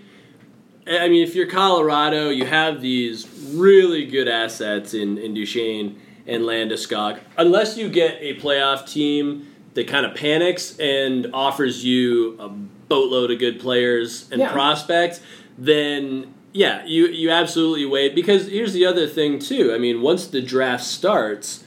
I mean, if you're Colorado, you have these really good assets in, in Duchesne and Landeskog. Unless you get a playoff team that kind of panics and offers you a boatload of good players and yeah. prospects, then, yeah, you, you absolutely wait. Because here's the other thing, too. I mean, once the draft starts,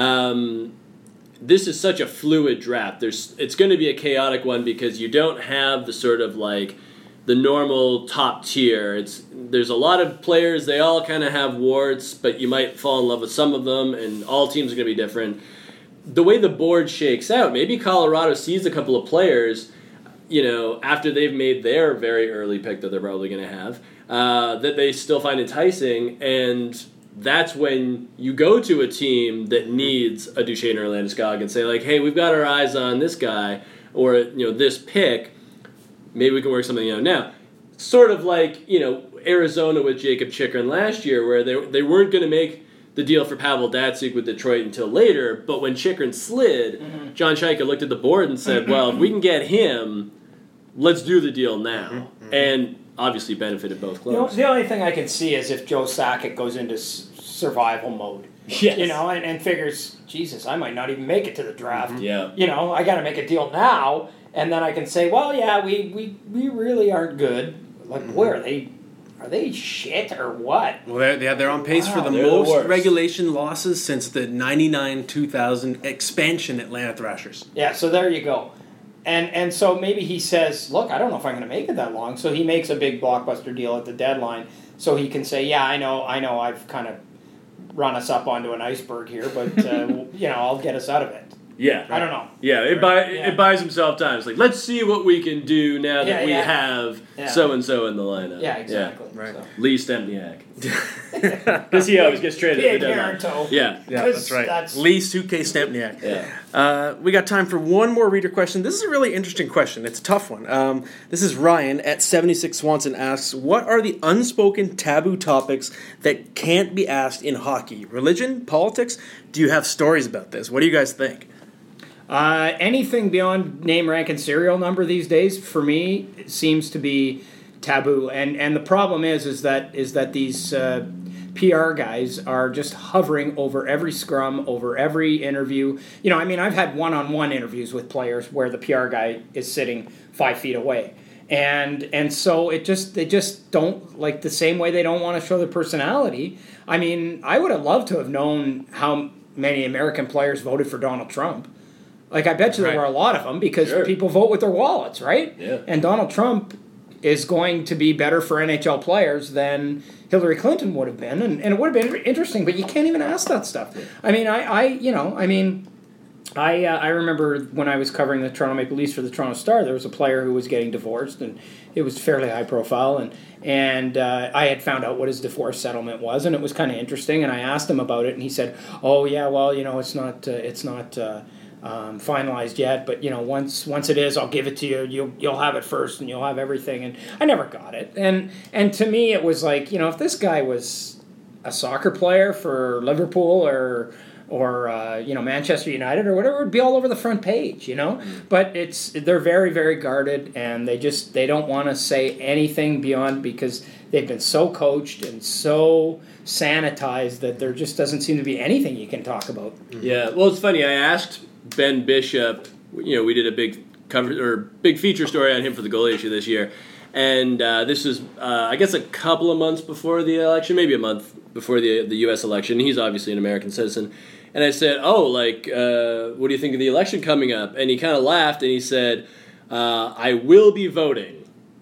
um, this is such a fluid draft. There's, it's going to be a chaotic one because you don't have the sort of like the normal top tier. It's there's a lot of players. They all kind of have warts, but you might fall in love with some of them, and all teams are going to be different. The way the board shakes out, maybe Colorado sees a couple of players, you know, after they've made their very early pick that they're probably going to have, uh, that they still find enticing, and that's when you go to a team that needs a Duchesne or a Landeskog and say, like, hey, we've got our eyes on this guy or, you know, this pick. Maybe we can work something out now. Sort of like, you know, Arizona with Jacob Chikrin last year, where they they weren't going to make the deal for Pavel Datsyuk with Detroit until later, but when Chikrin slid, mm-hmm. John Shaika looked at the board and said, well, if we can get him, let's do the deal now. Mm-hmm. And obviously benefited both clubs. You know, the only thing I can see is if Joe Sakic goes into s- survival mode. Yes. You know, and, and figures, Jesus, I might not even make it to the draft. Mm-hmm. Yeah. You know, I got to make a deal now, and then I can say, well, yeah, we, we, we really aren't good. Like, mm-hmm. where are they? Are they shit or what? Well, they're, yeah, they're on pace wow, for the most the regulation losses since the ninety-nine two thousand expansion Atlanta Thrashers. Yeah, so there you go. And and so maybe he says, look, I don't know if I'm going to make it that long. So he makes a big blockbuster deal at the deadline so he can say, yeah, I know, I know I've kind of run us up onto an iceberg here, but, uh, you know, I'll get us out of it. Yeah. I don't know. Yeah, it, buy, yeah. it buys himself time. It's like, let's see what we can do now that yeah, we yeah. have yeah. so-and-so in the lineup. Yeah, exactly. Yeah. Right. So. Lee Stempniak. Because he always gets traded at the deadline. Yeah. Yeah, that's right. That's... Lee Suitcase Stempniak. Yeah. Uh, we got time for one more reader question. This is a really interesting question. It's a tough one. Um, this is Ryan at seventy-six Swanson asks, what are the unspoken taboo topics that can't be asked in hockey? Religion? Politics? Do you have stories about this? What do you guys think? Uh, anything beyond name, rank, and serial number these days, for me, seems to be taboo. And and the problem is is that is that these uh, P R guys are just hovering over every scrum, over every interview. You know, I mean, I've had one-on-one interviews with players where the P R guy is sitting five feet away. And and so it just they just don't, like, the same way they don't want to show their personality. I mean, I would have loved to have known how many American players voted for Donald Trump. Like, I bet you right. there were a lot of them because sure. people vote with their wallets, right? Yeah. And Donald Trump is going to be better for N H L players than Hillary Clinton would have been. And, and it would have been interesting, but you can't even ask that stuff. Yeah. I mean, I, I, you know, I mean, I uh, I remember when I was covering the Toronto Maple Leafs for the Toronto Star, there was a player who was getting divorced, and it was fairly high profile, and and uh, I had found out what his divorce settlement was, and it was kind of interesting, and I asked him about it, and he said, oh, yeah, well, you know, it's not, uh, it's not... Uh, Um, finalized yet, but you know, once once it is, I'll give it to you. You'll you'll have it first, and you'll have everything. And I never got it. And and to me, it was like, you know, if this guy was a soccer player for Liverpool or or uh, you know, Manchester United or whatever, it'd be all over the front page, you know. Mm. But it's they're very very guarded, and they just they don't want to say anything beyond, because they've been so coached and so sanitized that there just doesn't seem to be anything you can talk about. Yeah, well, it's funny. I asked Ben Bishop, you know, we did a big cover or big feature story on him for the goalie issue this year, and uh, this is, uh, I guess, a couple of months before the election, maybe a month before the the U S election. He's obviously an American citizen, and I said, "Oh, like, uh, what do you think of the election coming up?" And he kind of laughed and he said, uh, "I will be voting."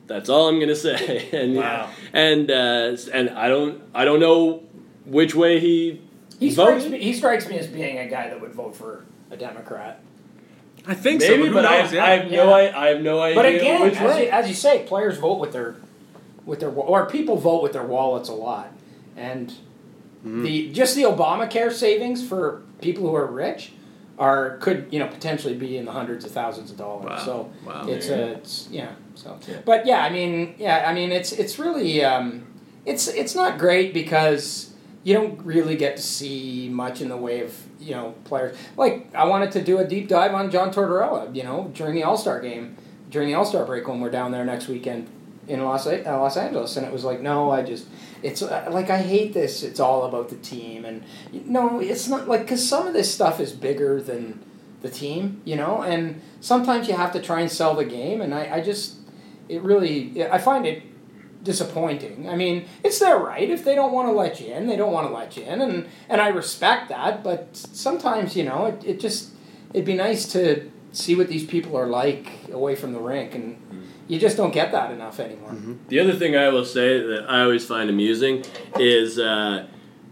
That's all I'm gonna say. And Wow. and uh, and I don't I don't know which way he He strikes voted. me. He strikes me as being a guy that would vote for a Democrat. I think so. Maybe, who but I, knows, yeah. I have no I, I have no idea But again, which as way. you, as you say, players vote with their, with their, or people vote with their wallets a lot, and Mm-hmm. the just the Obamacare savings for people who are rich are could you know potentially be in the hundreds of thousands of dollars. Wow. So Wow. it's Yeah. a it's yeah. So Yeah. but yeah, I mean yeah, I mean it's it's really um, it's it's not great because you don't really get to see much in the way of you know players. Like I wanted to do a deep dive on John Tortorella, you know, during the All Star game, during the All Star break when we're down there next weekend in Los uh, Los Angeles, and it was like, no, I just it's uh, like I hate this. It's all about the team, and no, it's not like because some of this stuff is bigger than the team, you know, and sometimes you have to try and sell the game, and I, I just it really I find it disappointing. I mean, it's their right. If they don't want to let you in, they don't want to let you in, and and I respect that. But sometimes, you know, it, it just it'd be nice to see what these people are like away from the rink, and you just don't get that enough anymore. Mm-hmm. The other thing I will say that I always find amusing is uh,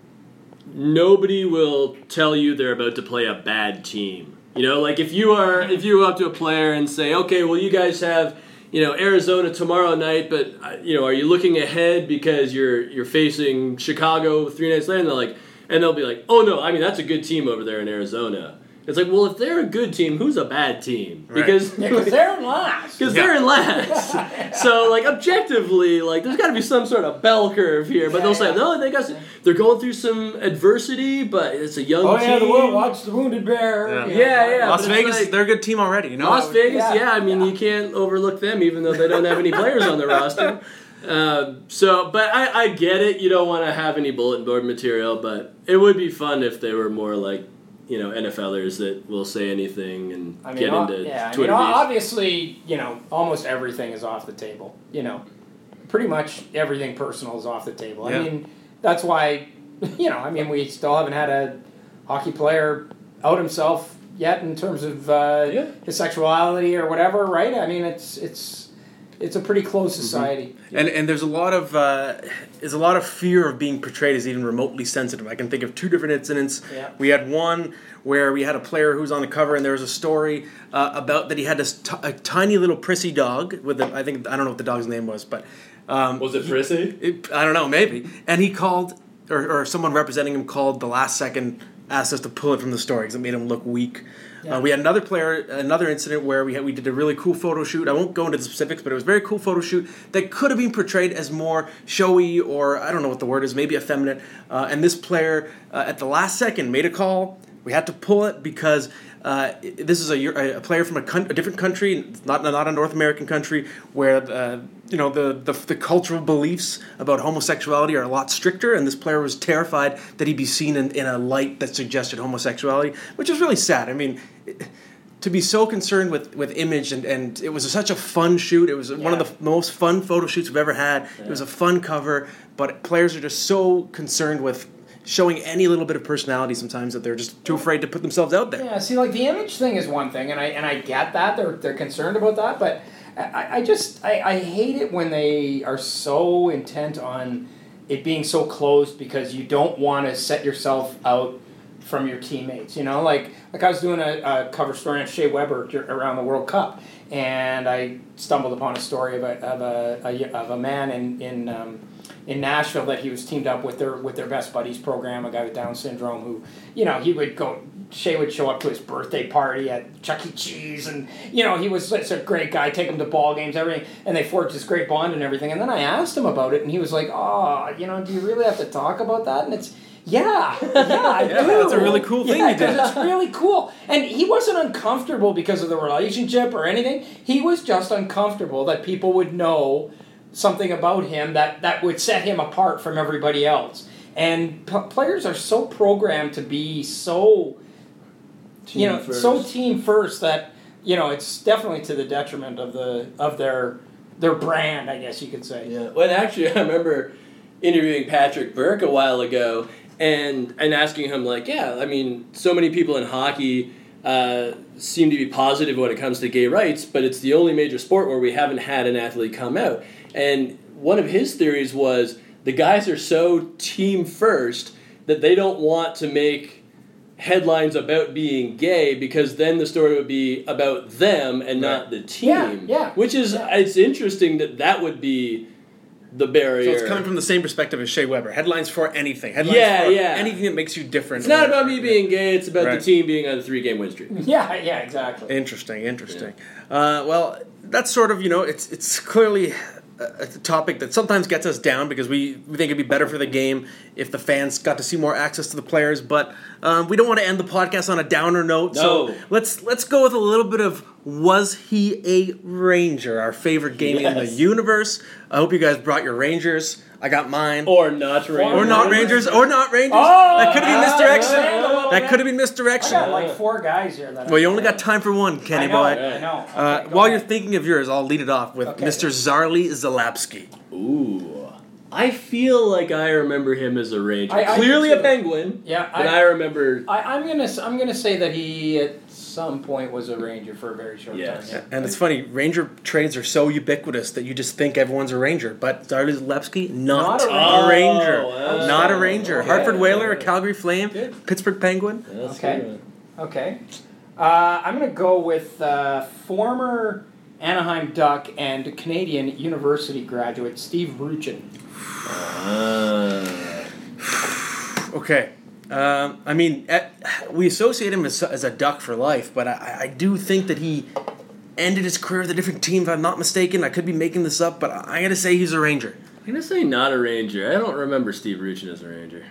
nobody will tell you they're about to play a bad team. You know, like if you are if you go up to a player and say, okay, well, you guys have you know Arizona tomorrow night, but uh, you know, are you looking ahead because you're you're facing Chicago three nights later? And they're like, and they'll be like, oh no, I mean that's a good team over there in Arizona. It's like, well, if they're a good team, who's a bad team? Right. Because Yeah, because they're in last. because they're in last. So, like, objectively, like, there's got to be some sort of bell curve here. But Yeah, they'll say, yeah. no, they got, they're going through some adversity, but it's a young Oh team. yeah, the world watch the Wounded Bear. Yeah. Yeah, yeah. Las but it's Vegas, like- they're a good team already. You know, Las Vegas, Yeah, yeah. I mean, yeah. you can't overlook them, even though they don't have any players on the roster. Uh, so, but I, I get it. You don't want to have any bulletin board material, but it would be fun if they were more like, you know, NFLers that will say anything and I mean, get o- into yeah, I mean, Twitter o- beefs. obviously, you know, almost everything is off the table. You know, pretty much everything personal is off the table. Yeah. I mean, that's why, you know, I mean, we still haven't had a hockey player out himself yet in terms of uh, Yeah. his sexuality or whatever, right? I mean, it's it's it's a pretty closed society. And and there's a lot of uh, there's a lot of fear of being portrayed as even remotely sensitive. I can think of two different incidents. Yeah. We had one where we had a player who was on the cover, and there was a story uh, about that he had this t- a tiny little prissy dog with a, I think I don't know what the dog's name was, but um, Was it Prissy? it, I don't know, maybe. And he called, or, or someone representing him called the last second, asked us to pull it from the story because it made him look weak. Yeah. Uh, we had another player, another incident where we had, we did a really cool photo shoot. I won't go into the specifics, but it was a very cool photo shoot that could have been portrayed as more showy or I don't know what the word is, maybe effeminate. Uh, and this player, uh, at the last second, made a call. We had to pull it because uh, this is a, a player from a, con- a different country, not not a North American country, where uh, you know the, the the cultural beliefs about homosexuality are a lot stricter, and this player was terrified that he'd be seen in, in a light that suggested homosexuality, which is really sad. I mean, it, to be so concerned with, with image, and, and it was such a fun shoot. It was one of the f- most fun photo shoots we've ever had. It was a fun cover, but players are just so concerned with showing any little bit of personality sometimes that they're just too afraid to put themselves out there. Yeah, see, like the image thing is one thing, and I and I get that they're they're concerned about that, but I, I just I, I hate it when they are so intent on it being so closed because you don't want to set yourself out from your teammates. You know, like like I was doing a, a cover story on Shea Weber dur- around the World Cup, and I stumbled upon a story of a of a, a of a man in in. Um, in Nashville that he was teamed up with their with their Best Buddies program, a guy with Down syndrome who, you know, he would go, Shea would show up to his birthday party at Chuck E. Cheese, and, you know, he was such a great guy, take him to ball games, everything, and they forged this great bond and everything. And then I asked him about it, and he was like, oh, you know, do you really have to talk about that? And it's, yeah, yeah, I Yeah, do. that's a really cool thing yeah, you did. It's really cool. And he wasn't uncomfortable because of the relationship or anything. He was just uncomfortable that people would know something about him that, that would set him apart from everybody else. And p- players are so programmed to be so, Team you know, first. so team first that, you know, it's definitely to the detriment of the of their their brand, I guess you could say. Yeah. Well, actually, I remember interviewing Patrick Burke a while ago and and asking him, like, yeah, I mean, so many people in hockey uh, seem to be positive when it comes to gay rights, but it's the only major sport where we haven't had an athlete come out. And one of his theories was the guys are so team first that they don't want to make headlines about being gay because then the story would be about them and not the team. Yeah, yeah. Which is, Yeah. it's interesting that that would be the barrier. So it's coming from the same perspective as Shea Weber. Headlines for anything. Headlines Yeah, for yeah. anything that makes you different. It's not about me being gay, it's about Right. the team being on a three-game win streak. Yeah, yeah, exactly. Interesting, interesting. Uh, well, that's sort of, you know, it's it's clearly a, a topic that sometimes gets us down because we, we think it'd be better for the game if the fans got to see more access to the players. But um, we don't want to end the podcast on a downer note. No. So let's let's go with a little bit of Was He a Ranger? Our favorite game in the Yes. universe. I hope you guys brought your Rangers. I got mine. Or not Rangers. Or not Rangers, or not Rangers. Oh, that could have been yeah, misdirection. yeah, yeah, yeah. That could have been I misdirection. got like four guys here. That Well, you only got time for one, Kenny I know, boy. I know. Uh, Okay, go while ahead. you're thinking of yours, I'll lead it off with Okay. Mister Zarly Zalapski. Ooh. I feel like I remember him as a Ranger. I- I Clearly do a too. Penguin, Yeah, but I- I, remember... I, I'm gonna s- I'm gonna say that he at some point was a Ranger for a very short Yes. time. And it's funny, Ranger trades are so ubiquitous that you just think everyone's a Ranger. But Zarly Zalapski, not, Not a a Ranger. Oh, wow. Not a Ranger. Okay. Hartford Whaler, a Okay. Calgary Flame, Good. Pittsburgh Penguin. That's Okay. good. Okay. Uh, I'm going to go with uh, former Anaheim Duck and Canadian University graduate Steve Ruchin. Ah. Okay. Um, I mean, eh, we associate him as, as a Duck for life, but I, I do think that he ended his career with a different team, if I'm not mistaken. I could be making this up, but I, I got to say he's a Ranger. I'm going to say not a Ranger. I don't remember Steve Ruchin as a Ranger.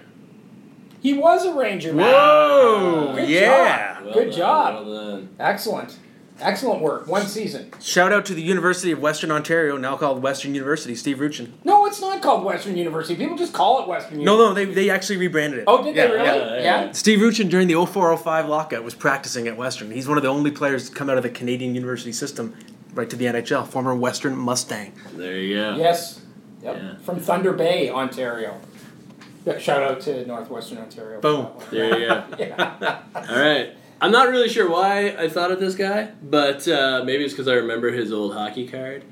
He was a Ranger, man. Whoa! Good yeah! job. Good done, job. Well done. Excellent. Excellent work. One season. Shout out to the University of Western Ontario, now called Western University, Steve Ruchin. No, it's not called Western University. People just call it Western No, University. no, they, they actually rebranded it. Oh, did Yeah, they really? yeah. Yeah. yeah. Steve Ruchin, during the oh four oh five lockout, was practicing at Western. He's one of the only players to come out of the Canadian University system right to the N H L, former Western Mustang. There you go. Yes. Yep. Yeah. From Thunder Bay, Ontario. Yeah, shout out to Northwestern Ontario. Boom. There you go. Yeah. All right. I'm not really sure why I thought of this guy, but uh, maybe it's because I remember his old hockey card.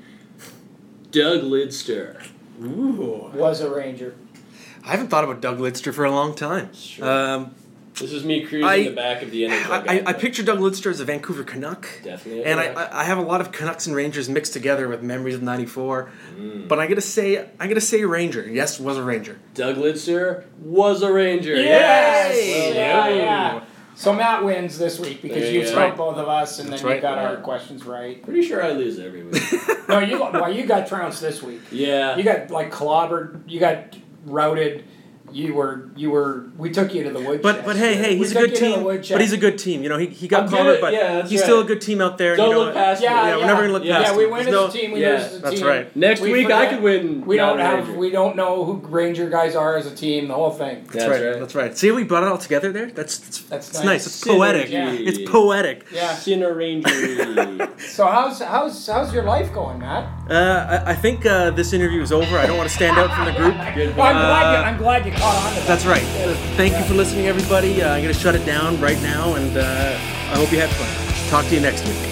Doug Lidster. Ooh. Was a Ranger. I haven't thought about Doug Lidster for a long time. Sure. Um, This is me cruising I- the back of the N H L. I, I, I guide. picture Doug Lidster as a Vancouver Canuck. Definitely a And I, Canuck. I I have a lot of Canucks and Rangers mixed together with memories of ninety-four. But I gotta say, I gotta say Ranger. Yes, was a Ranger. Doug Lidster was a Ranger. Yes! Yay! Yeah, Yo. yeah. So Matt wins this week because There you you go. spoke Right. both of us, and That's then you right. got our Yeah. questions right. Pretty sure I lose every week. No, you got, well, you got trounced this week. Yeah. You got like clobbered. You got routed. You were you were. We took you to the woodshed. But but hey hey, We he's a took good you to the team. woodshed. But he's a good team. You know, he, he got I'm called, good. but Yeah, that's he's right. still a good team out there. Don't you know, look past Yeah, me. yeah, yeah. we're never gonna look Yeah. past Yeah, we him. win There's as no- a team. We yeah, lose as a that's team. right. Next We week I forget- could win. We don't have. non-Ranger. We don't know who Ranger guys are as a team. The whole thing. That's, That's right. right. That's right. See how we brought it all together there? That's that's, That's it's nice. nice. It's poetic. Yeah. It's poetic. Yeah. Sinner Ranger. So how's how's how's your life going, Matt? Uh, I, I think uh, this interview is over. I don't want to stand out from the group. Good. Well, I'm glad you. Uh, I'm glad you caught on to that. That's right. Uh, Thank you for listening, everybody. Uh, I'm going to shut it down right now, and uh, I hope you had fun. Talk to you next week.